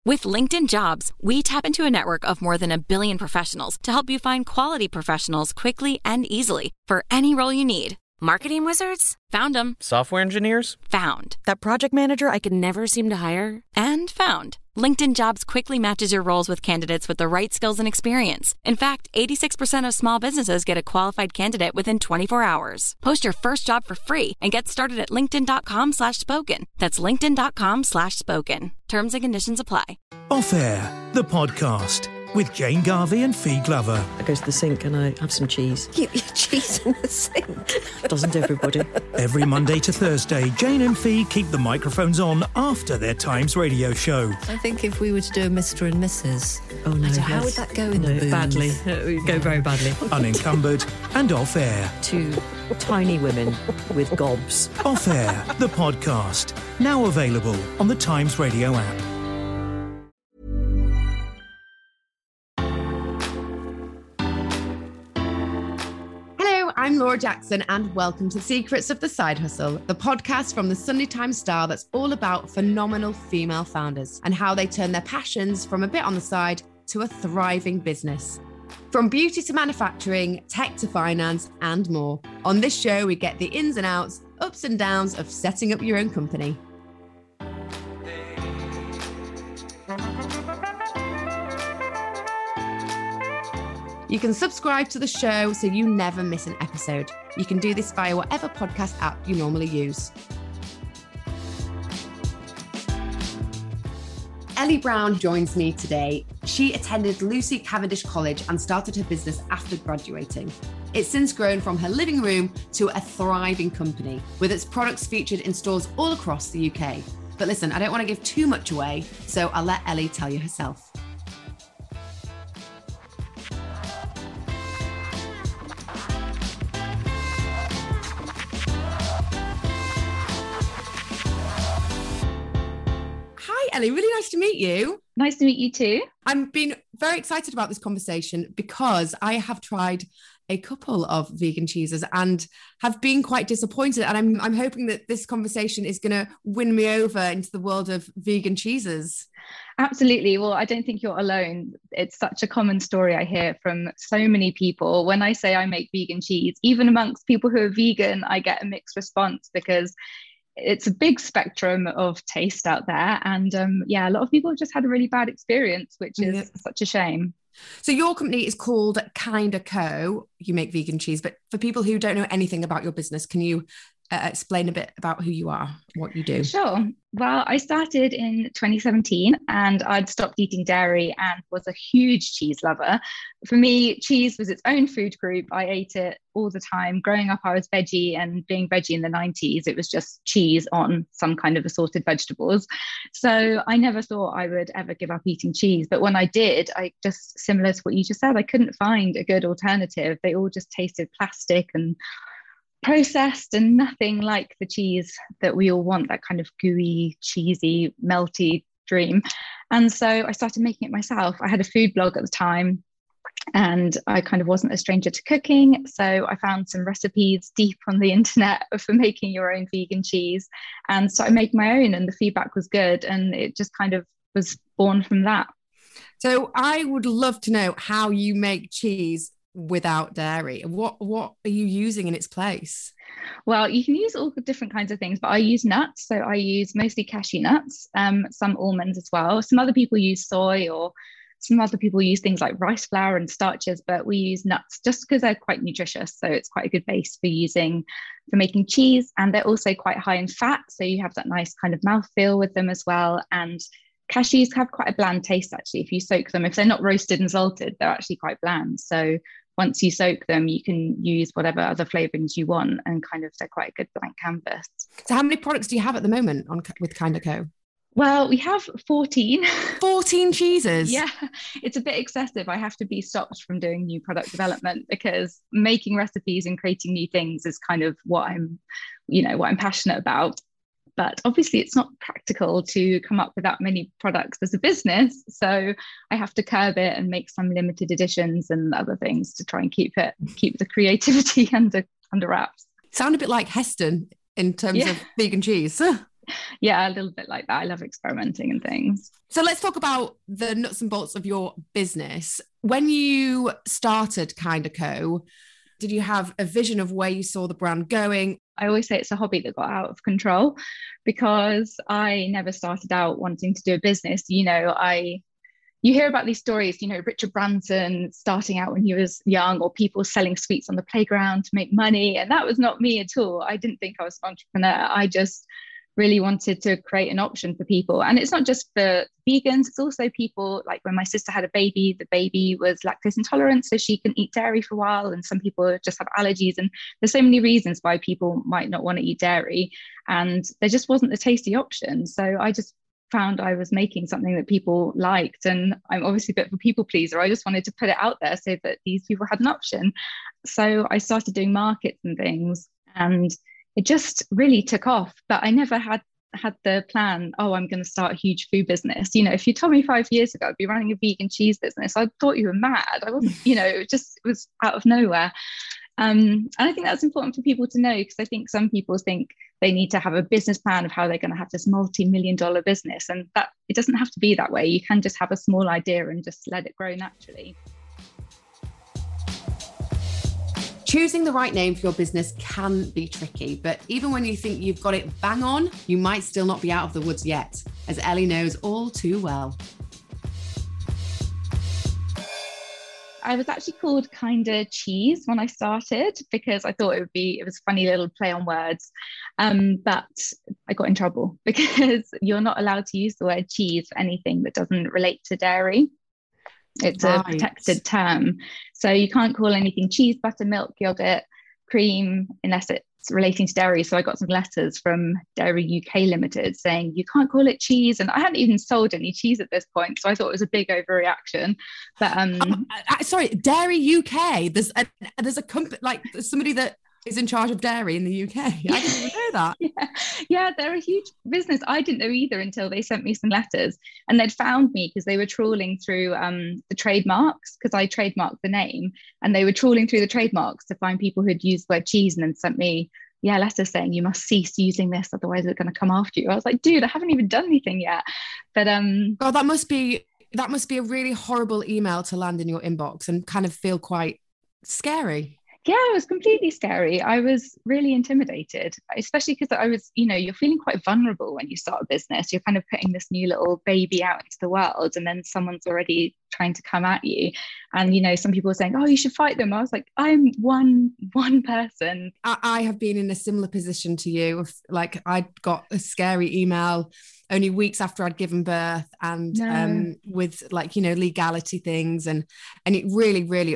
With LinkedIn Jobs, we tap into a network of more than 1 billion professionals to help you find quality professionals quickly and easily for any role you need. Marketing wizards? Found them. Software engineers? Found. That project manager I could never seem to hire? And found. LinkedIn Jobs quickly matches your roles with candidates with the right skills and experience. In fact, 86% of small businesses get a qualified candidate within 24 hours. Post your first job for free and get started at linkedin.com/spoken. That's linkedin.com/spoken. Terms and conditions apply. Off Air, the podcast with Jane Garvey and Fee Glover. I go to the sink and I have some cheese. Keep your cheese in the sink. Doesn't everybody? Every Monday to Thursday, Jane and Fee keep the microphones on after their Times radio show. I think if we were to do a Mr. and Mrs. Oh no, how would that go in the booth? Badly. It would go very badly. Unencumbered and Off Air. Two tiny women with gobs. Off Air, the podcast. Now available on the Times radio app. I'm Laura Jackson and welcome to Secrets of the Side Hustle, the podcast from the Sunday Times Star that's all about phenomenal female founders and how they turn their passions from a bit on the side to a thriving business. From beauty to manufacturing, tech to finance and more. On this show, we get the ins and outs, ups and downs of setting up your own company. You can subscribe to the show so you never miss an episode. You can do this via whatever podcast app you normally use. Ellie Brown joins me today. She attended Lucy Cavendish College and started her business after graduating. It's since grown from her living room to a thriving company, with its products featured in stores all across the UK. But listen, I don't want to give too much away, so I'll let Ellie tell you herself. Ellie, really nice to meet you. Nice to meet you too. I've been very excited about this conversation because I have tried a couple of vegan cheeses and have been quite disappointed. And I'm hoping that this conversation is going to win me over into the world of vegan cheeses. Absolutely. Well, I don't think you're alone. It's such a common story I hear from so many people. When I say I make vegan cheese, even amongst people who are vegan, I get a mixed response because it's a big spectrum of taste out there. And a lot of people have just had a really bad experience, which is such a shame. So your company is called Kinda Co. You make vegan cheese, but for people who don't know anything about your business, can you explain a bit about who you are, what you do? Sure. Well, I started in 2017 and I'd stopped eating dairy and was a huge cheese lover. For me, cheese was its own food group. I ate it all the time. Growing up, I was veggie, and being veggie in the 90s, it was just cheese on some kind of assorted vegetables. So I never thought I would ever give up eating cheese. But when I did, I just, similar to what you just said, I couldn't find a good alternative. They all just tasted plastic and processed and nothing like the cheese that we all want, that kind of gooey, cheesy, melty dream. And so I started making it myself. I had a food blog at the time and I kind of wasn't a stranger to cooking. So I found some recipes deep on the internet for making your own vegan cheese and started making my own, and the feedback was good. And it just kind of was born from that. So I would love to know how you make cheese without dairy. What are you using in its place? Well, you can use all the different kinds of things, but I use nuts. So I use mostly cashew nuts, some almonds as well. Some other people use soy, or some other people use things like rice flour and starches, but we use nuts just because they're quite nutritious. So it's quite a good base for making cheese. And they're also quite high in fat. So you have that nice kind of mouthfeel with them as well. And cashews have quite a bland taste, actually. If you soak them, if they're not roasted and salted, they're actually quite bland. So once you soak them, you can use whatever other flavorings you want, and kind of they're quite a good blank canvas. So how many products do you have at the moment with Kinda Co? Well, we have 14. 14 cheeses? Yeah, it's a bit excessive. I have to be stopped from doing new product development because making recipes and creating new things is kind of what I'm passionate about. But obviously it's not practical to come up with that many products as a business. So I have to curb it and make some limited editions and other things to try and keep the creativity under wraps. Sound a bit like Heston in terms of vegan cheese. Yeah, a little bit like that. I love experimenting and things. So let's talk about the nuts and bolts of your business. When you started Kinda Co, did you have a vision of where you saw the brand going? I always say it's a hobby that got out of control because I never started out wanting to do a business. You hear about these stories, Richard Branson starting out when he was young, or people selling sweets on the playground to make money. And that was not me at all. I didn't think I was an entrepreneur. I just really wanted to create an option for people. And it's not just for vegans, it's also people like when my sister had a baby, the baby was lactose intolerant, so she couldn't eat dairy for a while. And some people just have allergies. And there's so many reasons why people might not want to eat dairy. And there just wasn't a tasty option. So I just found I was making something that people liked. And I'm obviously a bit of a people pleaser. I just wanted to put it out there so that these people had an option. So I started doing markets and things, and it just really took off. But I never had the plan, I'm going to start a huge food business. If you told me 5 years ago I'd be running a vegan cheese business, I thought you were mad. I wasn't, it was out of nowhere. And I think that's important for people to know, because I think some people think they need to have a business plan of how they're going to have this multi-million-dollar business, and that it doesn't have to be that way. You can just have a small idea and just let it grow naturally. Choosing the right name for your business can be tricky, but even when you think you've got it bang on, you might still not be out of the woods yet, as Ellie knows all too well. I was actually called Kinda Cheese when I started because I thought it was a funny little play on words. But I got in trouble because you're not allowed to use the word cheese for anything that doesn't relate to dairy. It's a protected term. So you can't call anything cheese, butter, milk, yogurt, cream, unless it's relating to dairy. So I got some letters from Dairy UK Limited saying you can't call it cheese. And I hadn't even sold any cheese at this point, so I thought it was a big overreaction. But sorry, Dairy UK. There's a company, like somebody that is in charge of dairy in the UK. I didn't even know that. Yeah, they're a huge business. I didn't know either until they sent me some letters, and they'd found me because they were trawling through the trademarks, because I trademarked the name, and they were trawling through the trademarks to find people who'd used the word cheese, and then sent me letters saying you must cease using this, otherwise it's going to come after you. I was like, dude, I haven't even done anything yet. But God, that must be a really horrible email to land in your inbox and kind of feel quite scary. Yeah, it was completely scary. I was really intimidated, especially because I was, you're feeling quite vulnerable when you start a business. You're kind of putting this new little baby out into the world, and then someone's already trying to come at you. And, some people were saying, you should fight them. I was like, I'm one person. I have been in a similar position to you. Like, I got a scary email only weeks after I'd given birth, and with legality things, and it really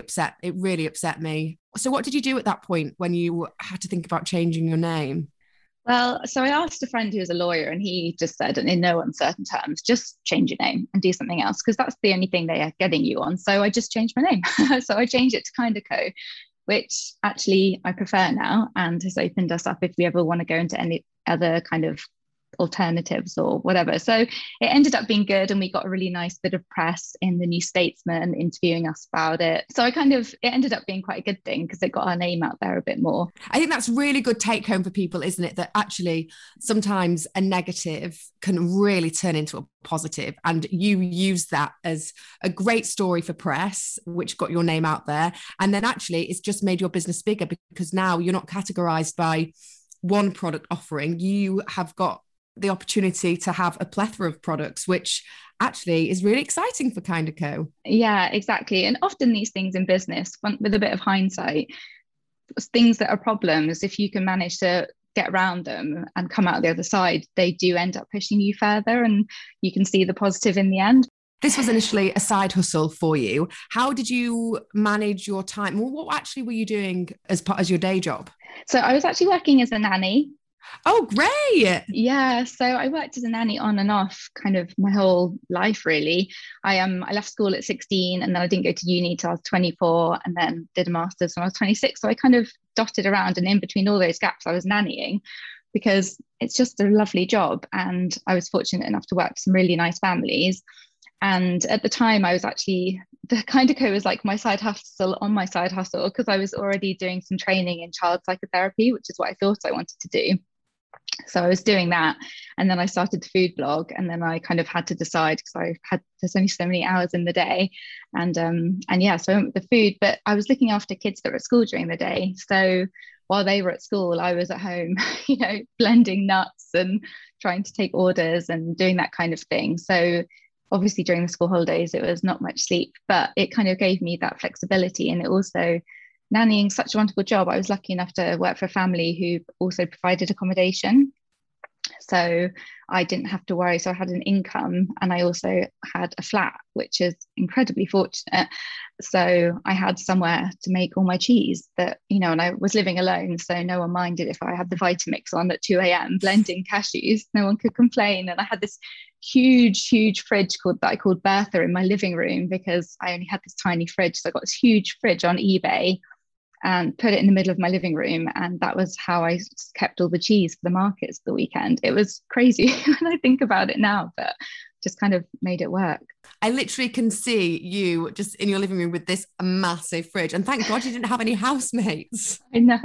upset me. So what did you do at that point when you had to think about changing your name? Well, so I asked a friend who was a lawyer, and he just said, in no uncertain terms, just change your name and do something else, because that's the only thing they are getting you on. So I just changed my name. So I changed it to Kinda Co, which actually I prefer now, and has opened us up if we ever want to go into any other kind of alternatives or whatever. So it ended up being good, and we got a really nice bit of press in the New Statesman interviewing us about it. So it ended up being quite a good thing because it got our name out there a bit more. I think that's really good take home for people, isn't it? That actually sometimes a negative can really turn into a positive, and you use that as a great story for press, which got your name out there. And then actually it's just made your business bigger, because now you're not categorized by one product offering. You have got the opportunity to have a plethora of products, which actually is really exciting for Kinda Co. Yeah, exactly. And often these things in business, with a bit of hindsight, things that are problems, if you can manage to get around them and come out the other side, they do end up pushing you further, and you can see the positive in the end. This was initially a side hustle for you. How did you manage your time? Well, what actually were you doing as part of your day job? So I was actually working as a nanny. Oh, great. Yeah. So I worked as a nanny on and off kind of my whole life, really. I left school at 16, and then I didn't go to uni till I was 24, and then did a master's when I was 26. So I kind of dotted around, and in between all those gaps, I was nannying, because it's just a lovely job. And I was fortunate enough to work for some really nice families. And at the time, I was actually, the Kinda Co was like my side hustle on my side hustle, because I was already doing some training in child psychotherapy, which is what I thought I wanted to do. So I was doing that, and then I started the food blog, and then I kind of had to decide, because there's only so many hours in the day, and yeah, so I went with the food. But I was looking after kids that were at school during the day, so while they were at school, I was at home, blending nuts and trying to take orders and doing that kind of thing. So obviously during the school holidays, it was not much sleep, but it kind of gave me that flexibility. And it also, nannying, such a wonderful job. I was lucky enough to work for a family who also provided accommodation. So I didn't have to worry. So I had an income, and I also had a flat, which is incredibly fortunate. So I had somewhere to make all my cheese and I was living alone. So no one minded if I had the Vitamix on at 2 a.m. blending cashews, no one could complain. And I had this huge fridge that I called Bertha in my living room, because I only had this tiny fridge. So I got this huge fridge on eBay and put it in the middle of my living room. And that was how I kept all the cheese for the markets for the weekend. It was crazy when I think about it now, but just kind of made it work. I literally can see you just in your living room with this massive fridge. And thank God you didn't have any housemates. I know.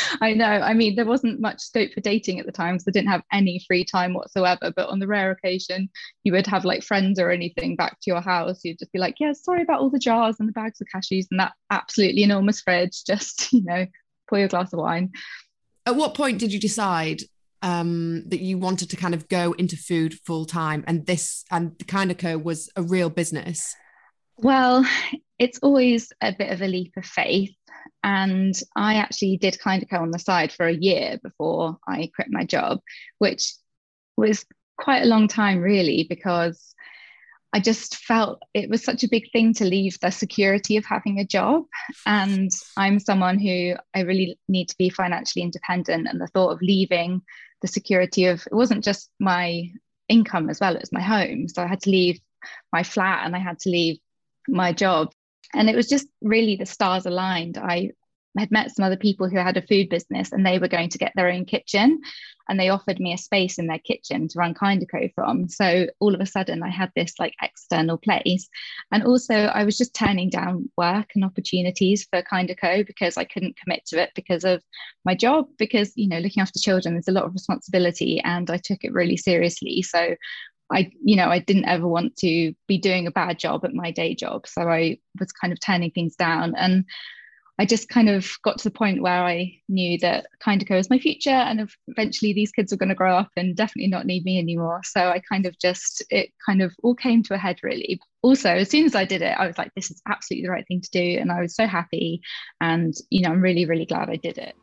I mean, there wasn't much scope for dating at the time, so I didn't have any free time whatsoever. But on the rare occasion you would have like friends or anything back to your house, you'd just be like, yeah, sorry about all the jars and the bags of cashews and that absolutely enormous fridge. Just, pour your glass of wine. At what point did you decide that you wanted to kind of go into food full time, and Kinda Co was a real business? Well, it's always a bit of a leap of faith, and I actually did Kinda Co on the side for a year before I quit my job, which was quite a long time really, because I just felt it was such a big thing to leave the security of having a job. And I'm someone who I really need to be financially independent. And the thought of leaving the security of, it wasn't just my income as well, it was my home. So I had to leave my flat and I had to leave my job. And it was just really the stars aligned. I had met some other people who had a food business, and they were going to get their own kitchen, and they offered me a space in their kitchen to run Kinda Co from. So all of a sudden I had this like external place. And also I was just turning down work and opportunities for Kinda Co because I couldn't commit to it because of my job, because looking after children is a lot of responsibility, and I took it really seriously. So I didn't ever want to be doing a bad job at my day job. So I was kind of turning things down, and I just kind of got to the point where I knew that Kinda Co was my future, and eventually these kids were going to grow up and definitely not need me anymore. So I it kind of all came to a head really. Also, as soon as I did it, I was like, this is absolutely the right thing to do. And I was so happy. And, I'm really, really glad I did it.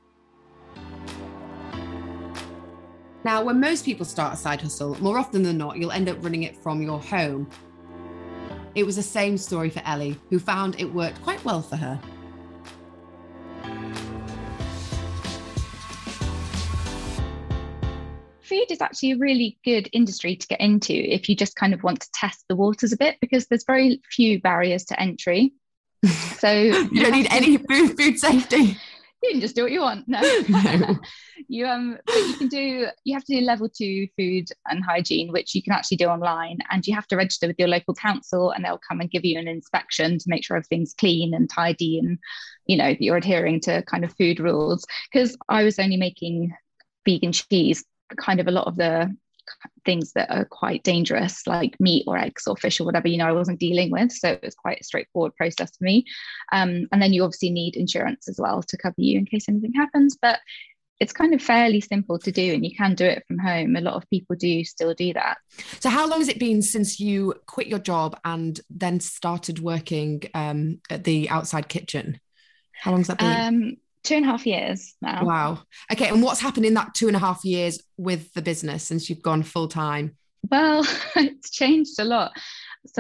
Now, when most people start a side hustle, more often than not, you'll end up running it from your home. It was the same story for Ellie, who found it worked quite well for her. Food is actually a really good industry to get into if you just kind of want to test the waters a bit, because there's very few barriers to entry. So you don't need any food safety. You can just do what you want. No. But you have to do level 2 food and hygiene, which you can actually do online, and you have to register with your local council, and they'll come and give you an inspection to make sure everything's clean and tidy, and that you're adhering to kind of food rules. Because I was only making vegan cheese, kind of a lot of the things that are quite dangerous, like meat or eggs or fish or whatever, I wasn't dealing with. So it was quite a straightforward process for me. And then you obviously need insurance as well to cover you in case anything happens. But it's kind of fairly simple to do, and you can do it from home. A lot of people do still do that. So how long has it been since you quit your job and then started working at the outside kitchen? How long has that been? 2.5 years now. Wow. Okay. And what's happened in that 2.5 years with the business since you've gone full time? Well, it's changed a lot. So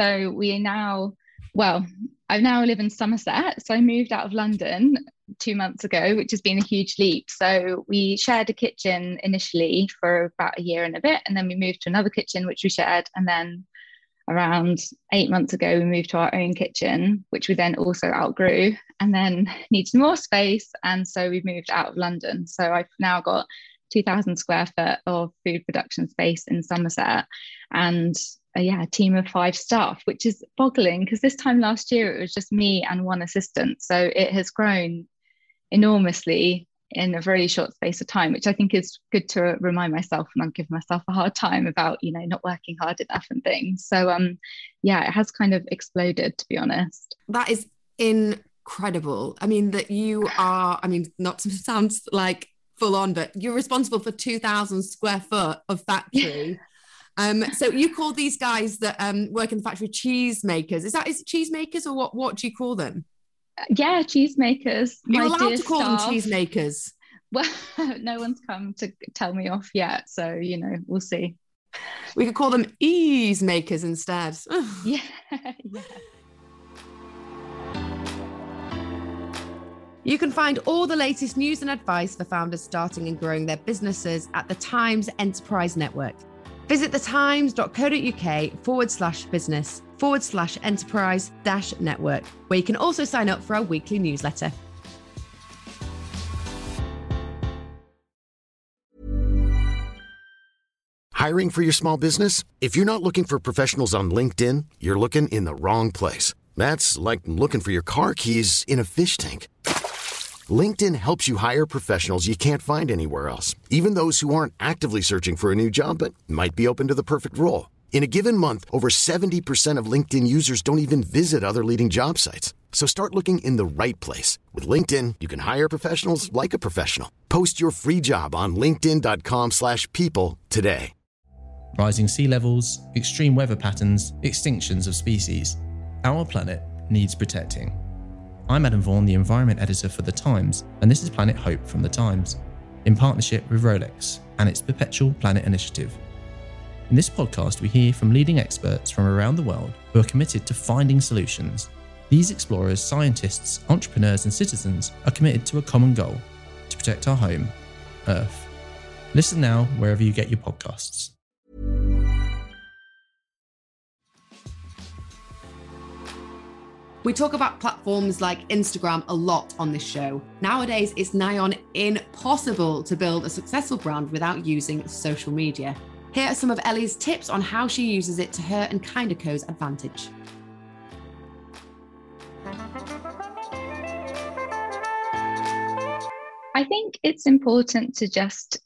I now live in Somerset. So I moved out of London 2 months ago, which has been a huge leap. So we shared a kitchen initially for about a year and a bit, and then we moved to another kitchen, which we shared. And then around 8 months ago, we moved to our own kitchen, which we then also outgrew and then needed more space. And so we moved out of London. So I've now got 2,000 square foot of food production space in Somerset, and a team of 5 staff, which is boggling because this time last year it was just me and 1 assistant. So it has grown enormously. in a very short space of time, which I think is good to remind myself, and I'm giving myself a hard time about, not working hard enough and things. So yeah, it has kind of exploded, to be honest. That is incredible. I mean, that you are, not to sound like full on, but you're responsible for 2,000 square foot of factory. So you call these guys that work in the factory cheese makers. Is it cheese makers, or what do you call them? Yeah, cheese makers. You're allowed to call them cheese makers. Well, no one's come to tell me off yet, so we'll see. We could call them ease makers instead. Yeah. You can find all the latest news and advice for founders starting and growing their businesses at the Times Enterprise Network. Visit thetimes.co.uk/business/enterprise-network, where you can also sign up for our weekly newsletter. Hiring for your small business? If you're not looking for professionals on LinkedIn, you're looking in the wrong place. That's like looking for your car keys in a fish tank. LinkedIn helps you hire professionals you can't find anywhere else, even those who aren't actively searching for a new job but might be open to the perfect role. In a given month, over 70% of LinkedIn users don't even visit other leading job sites. So start looking in the right place. With LinkedIn, you can hire professionals like a professional. Post your free job on linkedin.com/people today. Rising sea levels, extreme weather patterns, extinctions of species. Our planet needs protecting. I'm Adam Vaughan, the Environment Editor for The Times, and this is Planet Hope from The Times, in partnership with Rolex and its Perpetual Planet Initiative. In this podcast, we hear from leading experts from around the world who are committed to finding solutions. These explorers, scientists, entrepreneurs and citizens are committed to a common goal: to protect our home, Earth. Listen now wherever you get your podcasts. We talk about platforms like Instagram a lot on this show. Nowadays, it's nigh on impossible to build a successful brand without using social media. Here are some of Ellie's tips on how she uses it to her and Kinda Co's advantage. I think it's important to just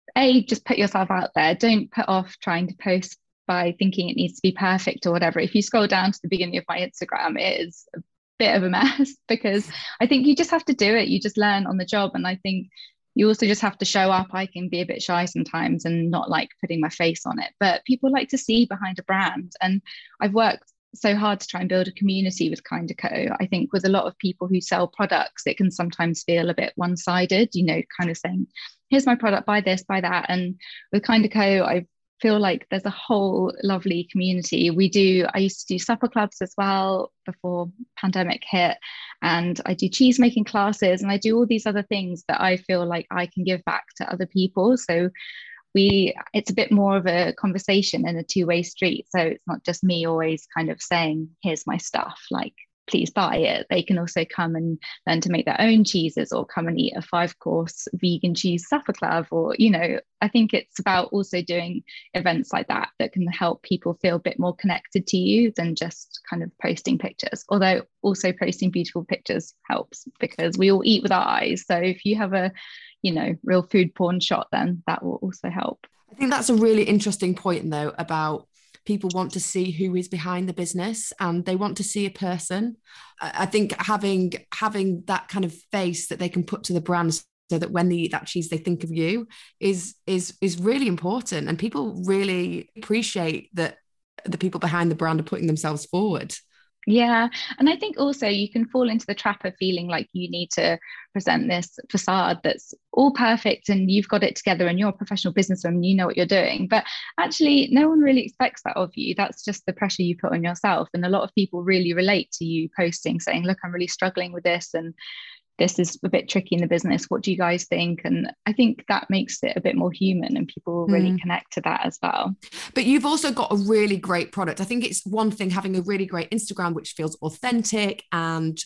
put yourself out there. Don't put off trying to post by thinking it needs to be perfect or whatever. If you scroll down to the beginning of my Instagram, it is a bit of a mess, because I think you just have to do it. You just learn on the job. And I think you also just have to show up. I can be a bit shy sometimes and not like putting my face on it, but people like to see behind a brand. And I've worked so hard to try and build a community with Kinda Co. I think with a lot of people who sell products, it can sometimes feel a bit one-sided, kind of saying, here's my product, buy this, buy that. And with Kinda Co, I feel like there's a whole lovely community. I used to do supper clubs as well before pandemic hit, and I do cheese making classes, and I do all these other things that I feel like I can give back to other people. So it's a bit more of a conversation and a two-way street. So it's not just me always kind of saying, here's my stuff, like, please buy it. They can also come and learn to make their own cheeses, or come and eat a 5-course vegan cheese supper club, or, I think it's about also doing events like that can help people feel a bit more connected to you than just kind of posting pictures. Although also posting beautiful pictures helps, because we all eat with our eyes. So if you have a, real food porn shot, then that will also help. I think that's a really interesting point, though, about people want to see who is behind the business, and they want to see a person. I think having that kind of face that they can put to the brand, so that when they eat that cheese, they think of you, is really important. And people really appreciate that the people behind the brand are putting themselves forward. Yeah. And I think also you can fall into the trap of feeling like you need to present this facade that's all perfect and you've got it together and you're a professional businessman, you know what you're doing. But actually, no one really expects that of you. That's just the pressure you put on yourself. And a lot of people really relate to you posting, saying, look, I'm really struggling with this, and this is a bit tricky in the business. What do you guys think? And I think that makes it a bit more human, and people really connect to that as well. But you've also got a really great product. I think it's one thing having a really great Instagram, which feels authentic and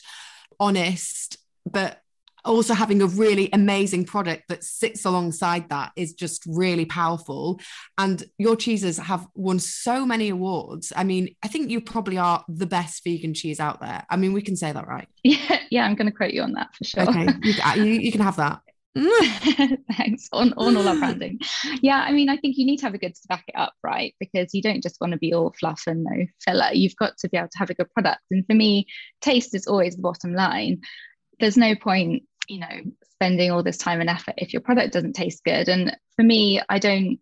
honest, but also having a really amazing product that sits alongside that is just really powerful. And your cheeses have won so many awards. I mean, I think you probably are the best vegan cheese out there. I mean, we can say that, right? Yeah, I'm going to quote you on that for sure. Okay, you can have that. Thanks on all our branding. Yeah, I mean, I think you need to have a good to back it up, right? Because you don't just want to be all fluff and no filler. You've got to be able to have a good product. And for me, taste is always the bottom line. There's no point, spending all this time and effort if your product doesn't taste good. And for me, I don't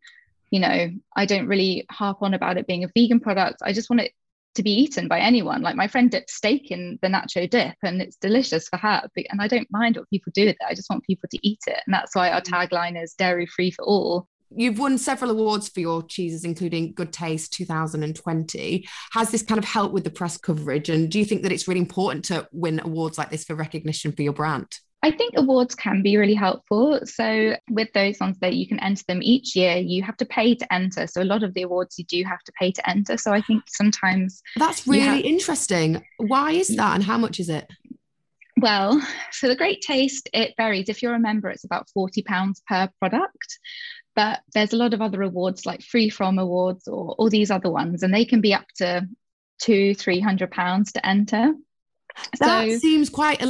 really harp on about it being a vegan product. I just want it to be eaten by anyone. Like my friend dipped steak in the nacho dip and it's delicious for her, and I don't mind what people do with it. I just want people to eat it, and that's why our tagline is dairy free for all. You've won several awards for your cheeses, including Good Taste 2020. Has this kind of helped with the press coverage, and do you think that it's really important to win awards like this for recognition for your brand? I think awards can be really helpful. So with those ones that you can enter them each year, you have to pay to enter. So a lot of the awards you do have to pay to enter. So I think sometimes... That's really interesting. Why is that, and how much is it? Well, for the Great Taste, it varies. If you're a member, it's about £40 per product. But there's a lot of other awards like Free From Awards or all these other ones, and they can be up to £200-300 to enter. That seems quite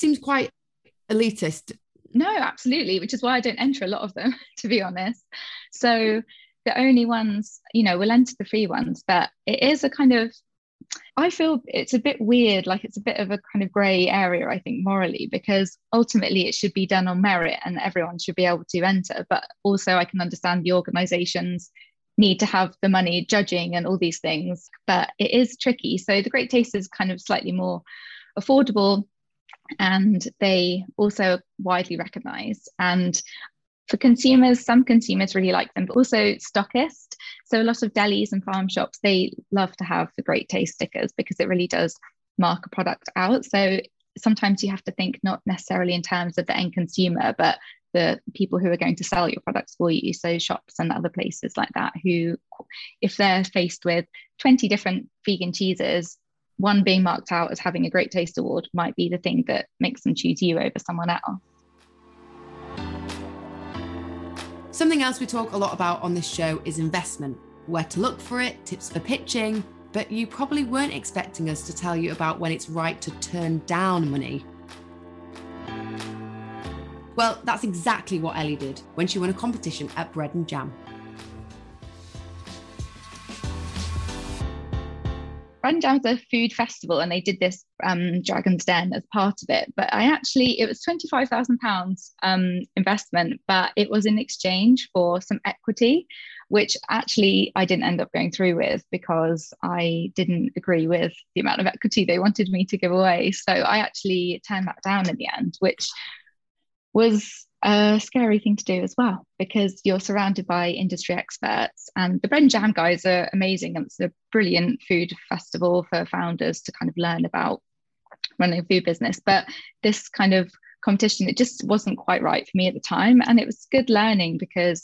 elitist. No, absolutely, which is why I don't enter a lot of them, to be honest. So the only ones, we'll enter the free ones, but it is a kind of, I feel it's a bit weird, like it's a bit of a kind of grey area, I think, morally, because ultimately it should be done on merit and everyone should be able to enter. But also I can understand the organisations need to have the money judging and all these things, but it is tricky. So the Great Taste is kind of slightly more affordable, and they also are widely recognised. And for consumers, some consumers really like them, but also stockists. So a lot of delis and farm shops, they love to have the Great Taste stickers because it really does mark a product out. So sometimes you have to think not necessarily in terms of the end consumer, but the people who are going to sell your products for you. So shops and other places like that, who, if they're faced with 20 different vegan cheeses, one being marked out as having a Great Taste award might be the thing that makes them choose you over someone else. Something else we talk a lot about on this show is investment, where to look for it, tips for pitching, but you probably weren't expecting us to tell you about when it's right to turn down money. Well, that's exactly what Ellie did when she won a competition at Bread and Jam. Bread and Jam is a food festival, and they did this Dragon's Den as part of it. But it was £25,000 investment, but it was in exchange for some equity, which actually I didn't end up going through with because I didn't agree with the amount of equity they wanted me to give away. So I actually turned that down in the end, which was a scary thing to do as well, because you're surrounded by industry experts, and the Bread and Jam guys are amazing. And it's a brilliant food festival for founders to kind of learn about running a food business. But this kind of competition, it just wasn't quite right for me at the time. And it was good learning because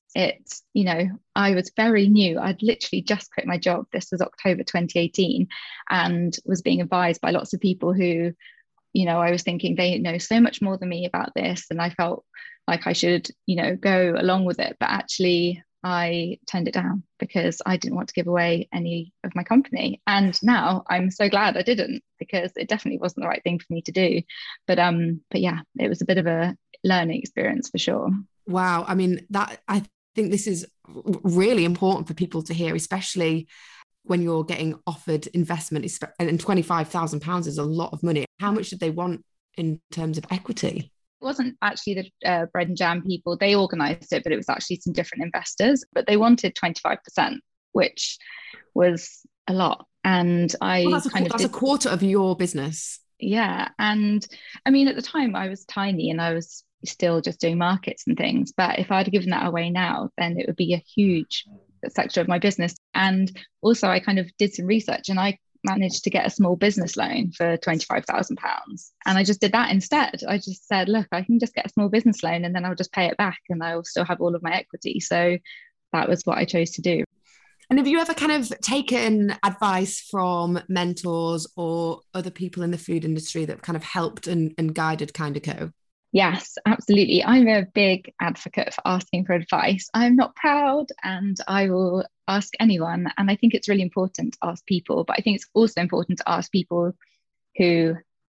I was very new. I'd literally just quit my job. This was October 2018, and was being advised by lots of people who, I was thinking they know so much more than me about this, and I felt like I should, go along with it. But actually, I turned it down because I didn't want to give away any of my company. And now I'm so glad I didn't, because it definitely wasn't the right thing for me to do. But yeah, it was a bit of a learning experience for sure. Wow. I mean, I think this is really important for people to hear, especially when you're getting offered investment, and £25,000 is a lot of money. How much did they want in terms of equity? It wasn't actually the Bread and Jam people. They organised it, but it was actually some different investors. But they wanted 25%, which was a lot. And that's a quarter of your business. Yeah. And I mean, at the time I was tiny and I was still just doing markets and things. But if I'd given that away now, then it would be a huge sector of my business. And also I kind of did some research, and I managed to get a small business loan for £25,000. And I just did that instead. I just said, look, I can just get a small business loan and then I'll just pay it back and I'll still have all of my equity. So that was what I chose to do. And have you ever kind of taken advice from mentors or other people in the food industry that kind of helped and guided Kinda Co? Yes, absolutely. I'm a big advocate for asking for advice. I'm not proud, and I will ask anyone. And I think it's really important to ask people, but I think it's also important to ask people who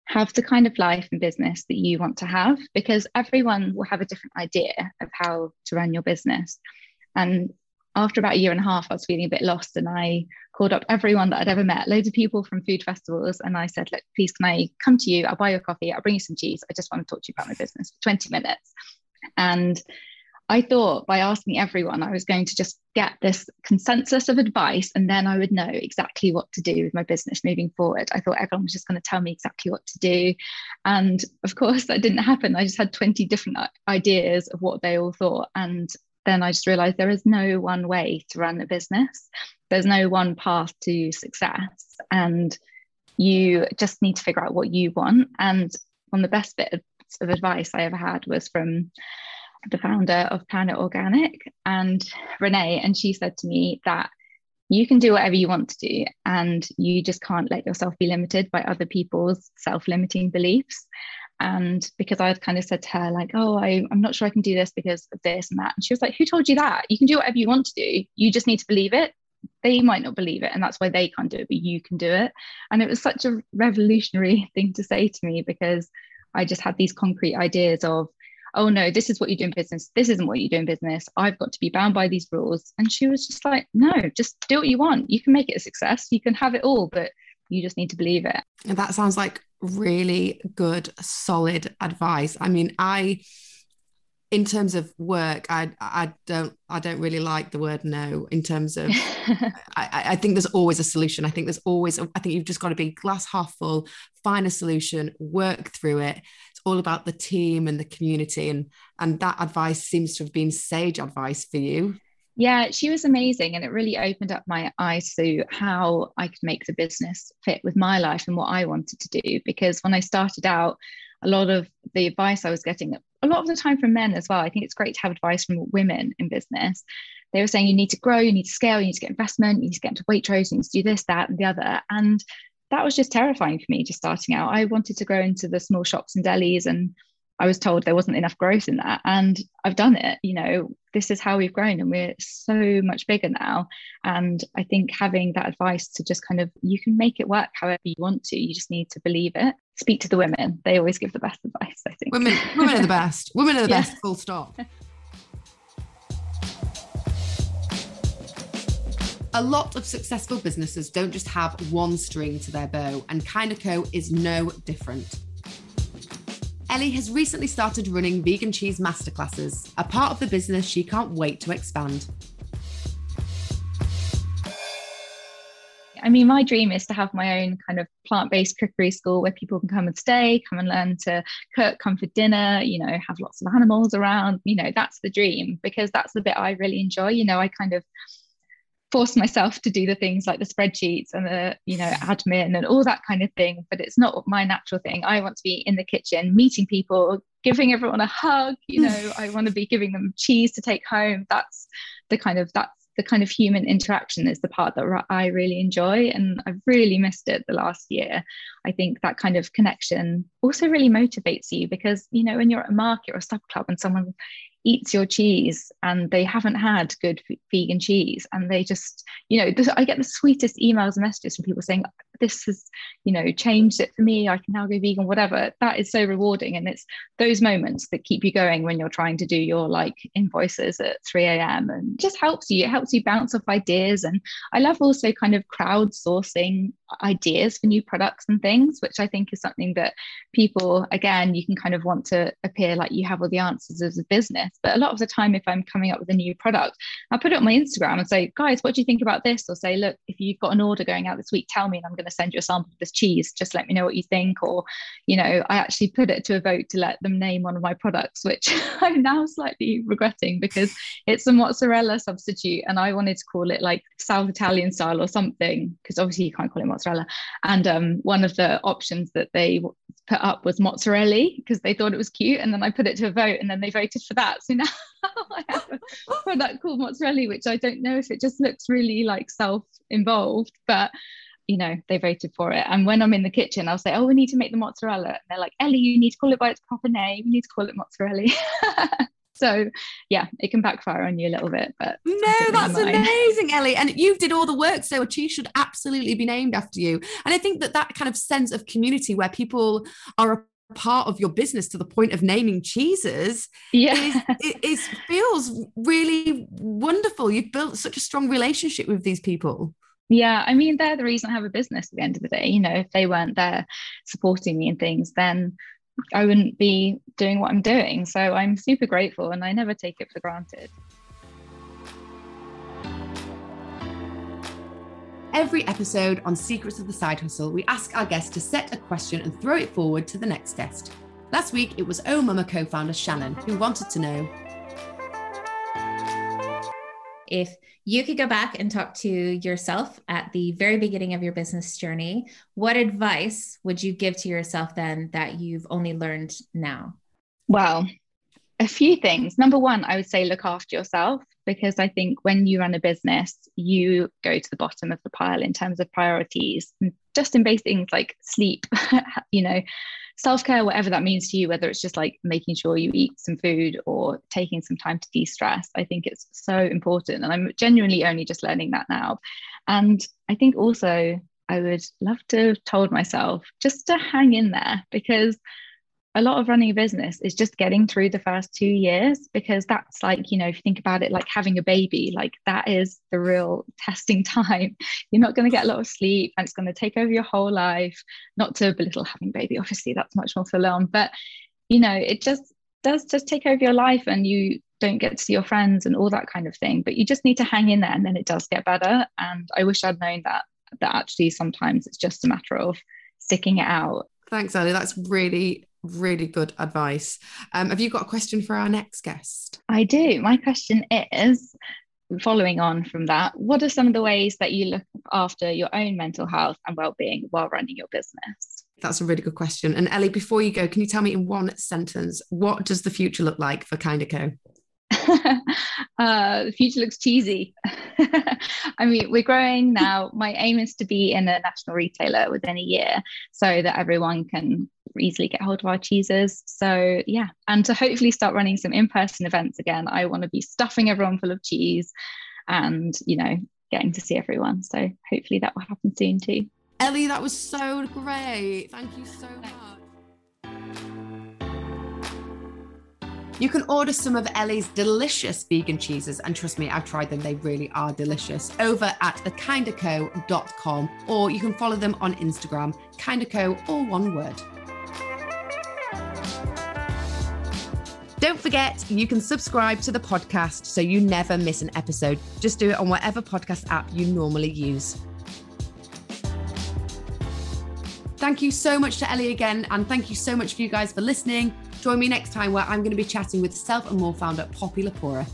have the kind of life and business that you want to have, because everyone will have a different idea of how to run your business. And after about a year and a half, I was feeling a bit lost, and I called up everyone that I'd ever met, loads of people from food festivals. And I said, look, please, can I come to you? I'll buy you a coffee. I'll bring you some cheese. I just want to talk to you about my business for 20 minutes. And I thought by asking everyone, I was going to just get this consensus of advice, and then I would know exactly what to do with my business moving forward. I thought everyone was just going to tell me exactly what to do. And of course, that didn't happen. I just had 20 different ideas of what they all thought. And then I just realized there is no one way to run a business. There's no one path to success. And you just need to figure out what you want. And one of the best bits of advice I ever had was from the founder of Planet Organic, and Renee. And she said to me that you can do whatever you want to do, and you just can't let yourself be limited by other people's self-limiting beliefs. And because I had kind of said to her, like, oh, I'm not sure I can do this because of this and that. And she was like, who told you that? You can do whatever you want to do. You just need to believe it. They might not believe it, and that's why they can't do it, but you can do it. And it was such a revolutionary thing to say to me, because I just had these concrete ideas of, oh no, this is what you do in business. This isn't what you do in business. I've got to be bound by these rules. And she was just like, no, just do what you want. You can make it a success. You can have it all, but you just need to believe it. And that sounds like really good, solid advice. I mean, in terms of work, I don't really like the word no. In terms of, I think there's always a solution. I think you've just got to be glass half full, find a solution, work through it. It's all about the team and the community, and that advice seems to have been sage advice for you. Yeah, she was amazing, and it really opened up my eyes to how I could make the business fit with my life and what I wanted to do. Because when I started out, a lot of the advice I was getting, a lot of the time from men as well, I think it's great to have advice from women in business. They were saying you need to grow, you need to scale, you need to get investment, you need to get into Waitrose, you need to do this, that, and the other. And that was just terrifying for me, just starting out. I wanted to grow into the small shops and delis, and I was told there wasn't enough growth in that. And I've done it. You know, this is how we've grown, and we're so much bigger now. And I think having that advice to just kind of, you can make it work however you want to. You just need to believe it. Speak to the women. They always give the best advice, I think. Women are the best. Women are the best, full stop. A lot of successful businesses don't just have one string to their bow, and Kind of Co is no different. Ellie has recently started running vegan cheese masterclasses, a part of the business she can't wait to expand. I mean, my dream is to have my own kind of plant-based cookery school where people can come and stay, come and learn to cook, come for dinner, you know, have lots of animals around. You know, that's the dream, because that's the bit I really enjoy. You know, I kind of force myself to do the things like the spreadsheets and the, you know, admin and all that kind of thing, but it's not my natural thing. I want to be in the kitchen, meeting people, giving everyone a hug, you know, I want to be giving them cheese to take home. That's the kind of human interaction is the part that I really enjoy, and I've really missed it the last year. I think that kind of connection also really motivates you, because, you know, when you're at a market or a supper club and someone eats your cheese and they haven't had good vegan cheese, and they just, you know, I get the sweetest emails and messages from people saying, this has, you know, changed it for me, I can now go vegan, whatever. That is so rewarding. And it's those moments that keep you going when you're trying to do your like invoices at 3 a.m. and just helps you. It helps you bounce off ideas. And I love also kind of crowdsourcing ideas for new products and things, which I think is something that people, again, you can kind of want to appear like you have all the answers as a business. But a lot of the time, if I'm coming up with a new product, I'll put it on my Instagram and say, guys, what do you think about this? Or say, look, if you've got an order going out this week, tell me, and I'm going to send you a sample of this cheese. Just let me know what you think. Or, you know, I actually put it to a vote to let them name one of my products, which I'm now slightly regretting, because it's a mozzarella substitute, and I wanted to call it like South Italian style or something, because obviously you can't call it mozzarella. And one of the options that they put up was mozzarella, because they thought it was cute, and then I put it to a vote, and then they voted for that. So now I have a product called mozzarella, which I don't know if it just looks really like self-involved, but you know, they voted for it. And when I'm in the kitchen, I'll say, oh, we need to make the mozzarella, and they're like, Ellie, you need to call it by its proper name, you need to call it mozzarella. So yeah, it can backfire on you a little bit, but no, that's amazing, Ellie. And you did all the work, so a cheese should absolutely be named after you. And I think that kind of sense of community where people are a part of your business to the point of naming cheeses feels really wonderful. You've built such a strong relationship with these people. Yeah, I mean, they're the reason I have a business at the end of the day. You know, if they weren't there supporting me and things, then I wouldn't be doing what I'm doing. So I'm super grateful and I never take it for granted. Every episode on Secrets of the Side Hustle, we ask our guests to set a question and throw it forward to the next guest. Last week, it was Oh Mama co-founder Shannon who wanted to know, if you could go back and talk to yourself at the very beginning of your business journey, what advice would you give to yourself then that you've only learned now? Well, a few things. Number one, I would say look after yourself, because I think when you run a business, you go to the bottom of the pile in terms of priorities, just in basic things like sleep, you know, self-care, whatever that means to you, whether it's just like making sure you eat some food or taking some time to de-stress. I think it's so important. And I'm genuinely only just learning that now. And I think also I would love to have told myself just to hang in there, because a lot of running a business is just getting through the first 2 years, because that's like, you know, if you think about it, like having a baby, like that is the real testing time. You're not going to get a lot of sleep and it's going to take over your whole life. Not to belittle having a baby, obviously that's much more full on, but you know, it just does just take over your life and you don't get to see your friends and all that kind of thing, but you just need to hang in there and then it does get better. And I wish I'd known that actually sometimes it's just a matter of sticking it out. Thanks, Ellie. That's really good advice. Have you got a question for our next guest? I do. My question is, following on from that, what are some of the ways that you look after your own mental health and well-being while running your business? That's a really good question. And Ellie, before you go, can you tell me in one sentence, what does the future look like for Kinda Co? The future looks cheesy. I mean, we're growing now. My aim is to be in a national retailer within a year so that everyone can easily get hold of our cheeses. So yeah, and to hopefully start running some in-person events again. I want to be stuffing everyone full of cheese and, you know, getting to see everyone. So hopefully that will happen soon too. Ellie, that was so great. Thank you so much. You can order some of Ellie's delicious vegan cheeses, and trust me, I've tried them, they really are delicious, over at thekindaco.com, or you can follow them on Instagram, kindaco, all one word. Don't forget, you can subscribe to the podcast so you never miss an episode. Just do it on whatever podcast app you normally use. Thank you so much to Ellie again, and thank you so much for you guys for listening. Join me next time where I'm going to be chatting with Self and More founder Poppy Lapora.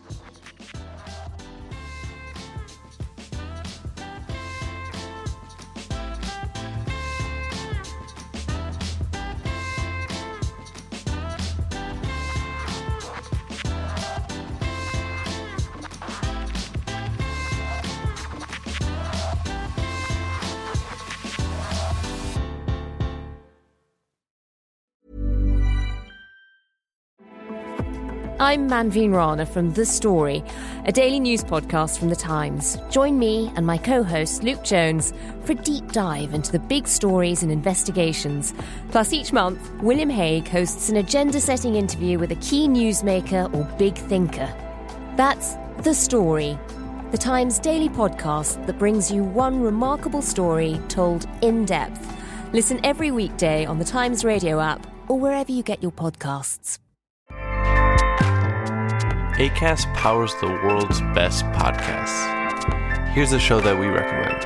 I'm Manveen Rana from The Story, a daily news podcast from The Times. Join me and my co-host Luke Jones for a deep dive into the big stories and investigations. Plus, each month, William Hague hosts an agenda-setting interview with a key newsmaker or big thinker. That's The Story, The Times daily podcast that brings you one remarkable story told in depth. Listen every weekday on The Times radio app or wherever you get your podcasts. Acast powers the world's best podcasts. Here's a show that we recommend.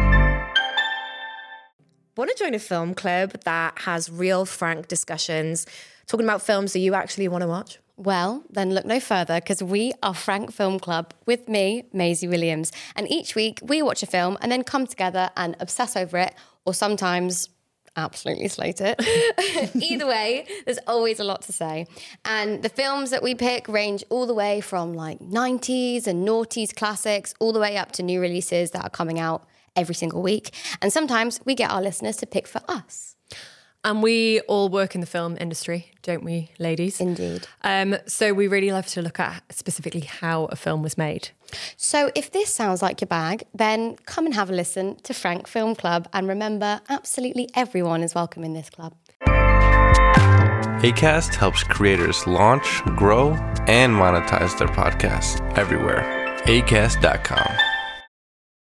Want to join a film club that has real, frank discussions, talking about films that you actually want to watch? Well, then look no further, because we are Frank Film Club with me, Maisie Williams. And each week we watch a film and then come together and obsess over it, or sometimes absolutely slate it. Either way, there's always a lot to say. And the films that we pick range all the way from like 90s and noughties classics all the way up to new releases that are coming out every single week. And sometimes we get our listeners to pick for us. And we all work in the film industry, don't we, ladies? Indeed. So we really love to look at specifically how a film was made. So if this sounds like your bag, then come and have a listen to Frank Film Club. And remember, absolutely everyone is welcome in this club. Acast helps creators launch, grow, and monetize their podcasts everywhere. Acast.com.